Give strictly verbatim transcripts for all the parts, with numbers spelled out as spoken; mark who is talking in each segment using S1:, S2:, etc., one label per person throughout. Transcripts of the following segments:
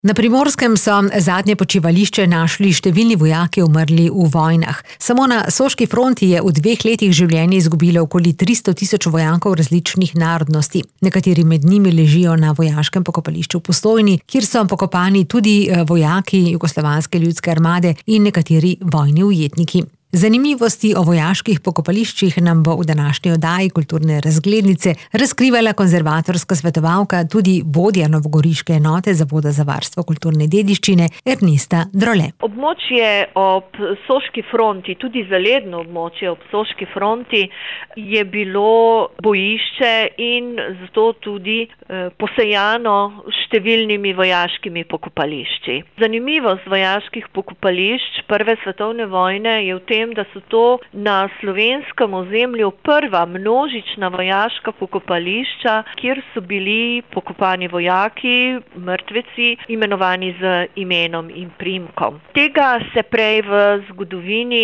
S1: Na Primorskem so zadnje počivališče našli številni vojaki umrli v vojnah. Samo na soški fronti je v dveh letih življenje izgubilo okoli tristo tisoč vojakov različnih narodnosti. Nekateri med njimi ležijo na vojaškem pokopališču v Postojni, kjer so pokopani tudi vojaki Jugoslovanske ljudske armade in nekateri vojni ujetniki. Zanimivosti o vojaških pokopališčih nam bo v današnji oddaji Kulturne razglednice razkrivala konzervatorska svetovalka, tudi vodja novogoriške enote Zavoda za varstvo kulturne dediščine Ernesta Drole.
S2: Območje ob soški fronti, tudi zaledno območje ob soški fronti, je bilo bojišče in zato tudi eh, posejano številnimi vojaškimi pokopališči. Zanimivost vojaških pokopališč prve svetovne vojne je v tem, da so to na slovenskem ozemlju prva množična vojaška pokopališča, kjer so bili pokopani vojaki, mrtveci, imenovani z imenom in priimkom. Tega se prej v zgodovini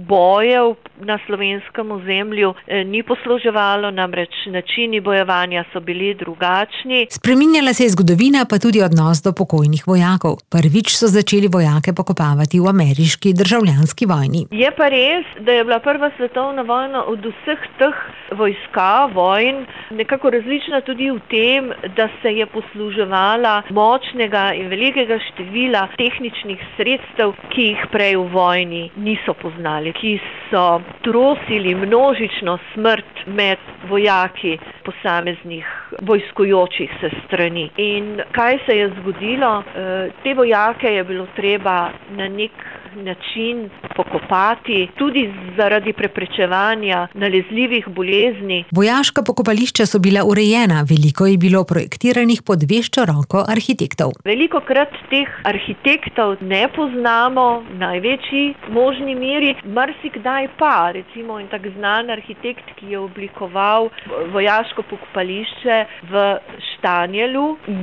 S2: bojev na slovenskem ozemlju ni posluževalo, namreč načini bojevanja so bili drugačni.
S1: Spreminjala se je zgodovina, pa tudi odnos do pokojnih vojakov. Prvič so začeli vojake pokopavati v ameriški državljanski vojni.
S2: Je pa res, da je bila prva svetovna vojna od vseh teh vojska, vojn, nekako različna tudi v tem, da se je posluževala močnega in velikega števila tehničnih sredstev, ki jih prej v vojni niso poznali, ki so trosili množično smrt med vojaki posameznih vojskujočih se strani. In kaj se je zgodilo? Te vojake je bilo treba na nek način pokopati, tudi zaradi preprečevanja nalezljivih bolezni.
S1: Vojaška pokopališča so bila urejena, veliko je bilo projektiranih pod veščo roko arhitektov.
S2: Velikokrat teh arhitektov ne poznamo v največji možni meri, marsikdaj pa, recimo en tak znan arhitekt, ki je oblikoval vojaško pokopališče v Štanjelu,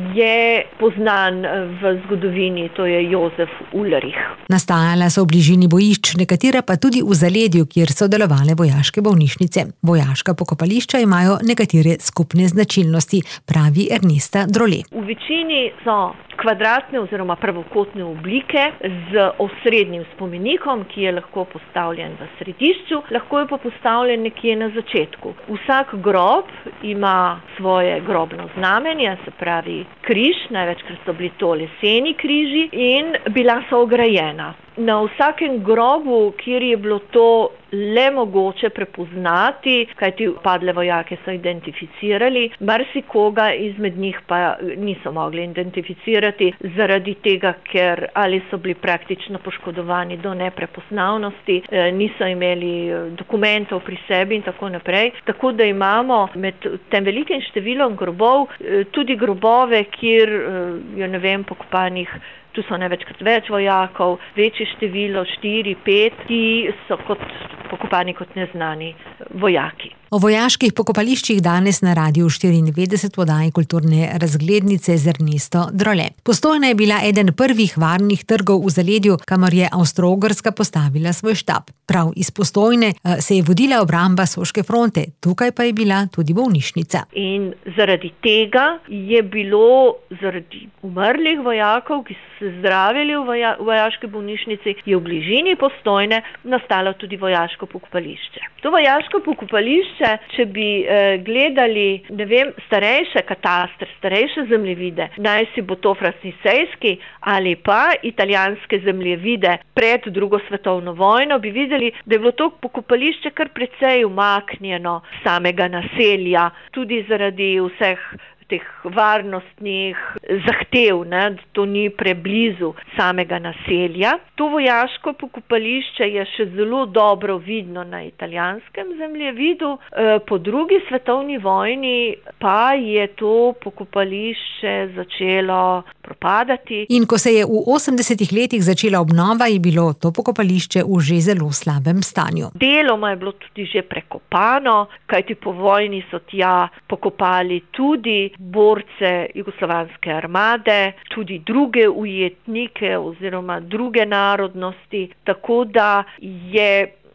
S2: je poznan v zgodovini, to je Jozef Ulrich.
S1: Nastajala so v bližini bojišč, nekatera pa tudi v zaledju, kjer so delovale vojaške bolnišnice. Vojaška pokopališča imajo nekatere skupne značilnosti, pravi Ernesta Drole.
S2: V večini so kvadratne oziroma pravokotne oblike z osrednjim spomenikom, ki je lahko postavljen v središču, lahko je pa postavljen nekje na začetku. Vsak grob ima svoje grobno znamenje, se pravi križ, največkrat so bili to leseni križi in bila so ograjena. Na vsakem grobu, kjer je bilo to le mogoče prepoznati, kajti padle vojake so identificirali, marsikoga izmed njih pa niso mogli identificirati zaradi tega, ker ali so bili praktično poškodovani do neprepoznavnosti, niso imeli dokumentov pri sebi in tako naprej. Tako da imamo med tem velikim številom grobov tudi grobove, kjer je ne vem pokopanih. Tu so največkrat več vojakov, večje število, štiri, pet, ki so kot pokopani kot neznani vojaki.
S1: O vojaških pokopališčih danes na Radiu štiriindevetdeset v oddaji Kulturne razglednice z Ernesto Drole. Postojna je bila eden prvih varnih trgov v zaledju, kamor je Avstro-Ogrska postavila svoj štab. Prav iz Postojne se je vodila obramba soške fronte, tukaj pa je bila tudi bolnišnica.
S2: In zaradi tega je bilo, zaradi umrlih vojakov, ki so se zdravili v voja, vojaški bolnišnici, je v bližini Postojne nastalo tudi vojaško pokopališče. To vojaško pokopališče, če bi eh, gledali, ne vem, starejše katastre, starejše zemljevide, naj si bo to francesejski ali pa italijanske zemljevide pred drugo svetovno vojno, bi videli, da je bilo to pokopališče kar precej umaknjeno samega naselja, tudi zaradi vseh teh varnostnih zahtev, ne, da to ni preblizu samega naselja. To vojaško pokopališče je še zelo dobro vidno na italijanskem zemljevidu. Po drugi svetovni vojni pa je to pokopališče začelo propadati.
S1: In ko se je v osemdesetih letih začela obnova, je bilo to pokopališče v že zelo slabem stanju.
S2: Deloma je bilo tudi že prekopano, kajti po vojni so tja pokopali tudi borce Jugoslovanske armade, tudi druge ujetnike oziroma druge narodnosti, tako da je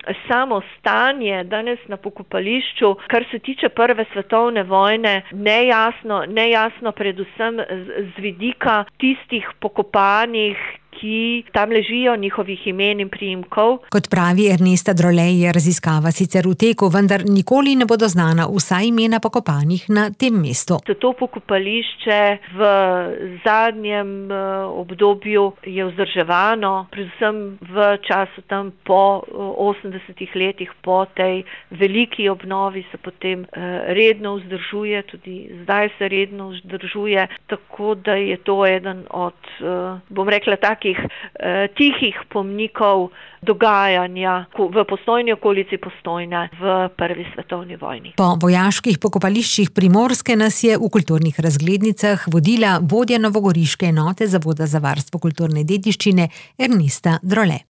S2: samo stanje danes na pokopališču, kar se tiče prve svetovne vojne, nejasno, nejasno predvsem z, z vidika tistih pokopanih, ki tam ležijo, njihovih imen in priimkov.
S1: Kot pravi Ernesta Drolej, je raziskava sicer v teku, vendar nikoli ne bodo znana vsa imena pokopanih na tem mestu.
S2: To pokopališče v zadnjem obdobju je vzdrževano, predvsem v času tam po osemdesetih letih, po tej veliki obnovi se potem redno vzdržuje, tudi zdaj se redno vzdržuje, tako da je to eden od, bom rekla, takih tihih pomnikov dogajanja v Postojni okolici Postojne v prvi svetovni vojni.
S1: Po vojaških pokopališčih Primorske nas je v kulturnih razglednicah vodila vodja novogoriške enote Zavoda za varstvo kulturne dediščine Ernesta Drolej.